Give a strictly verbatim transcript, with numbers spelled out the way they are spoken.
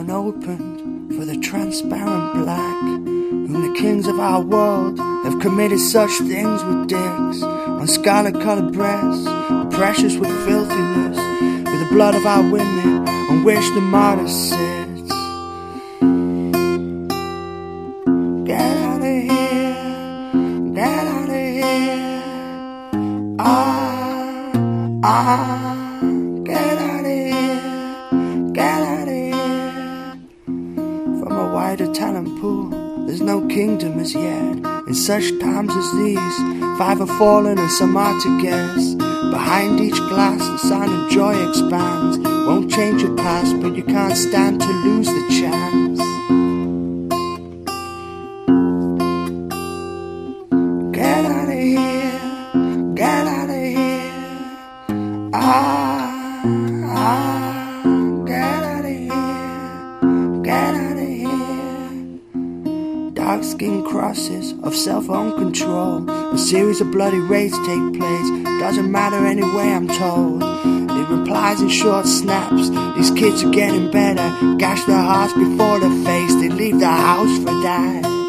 unopened for the transparent black, whom the kings of our world have committed such things with dicks on scarlet-colored breasts, precious with filthiness, with the blood of our women on which the martyr sits. Get out of here, get out of here, ah, ah, get out of here, get out of here. From a wider talent pool, there's no kingdom as yet. In such times as these, five are fallen and some are to guess. Behind each glass the sound of joy expands. Won't change your past, but you can't stand to lose the chance. Get out of here, get out of here, ah, ah, get out of here, get out of here. Dark skin crosses of self-owned control. A series of bloody raids take place. Doesn't matter anyway, I'm told. It replies in short snaps. These kids are getting better. Gash their hearts before their face. They leave the house for that.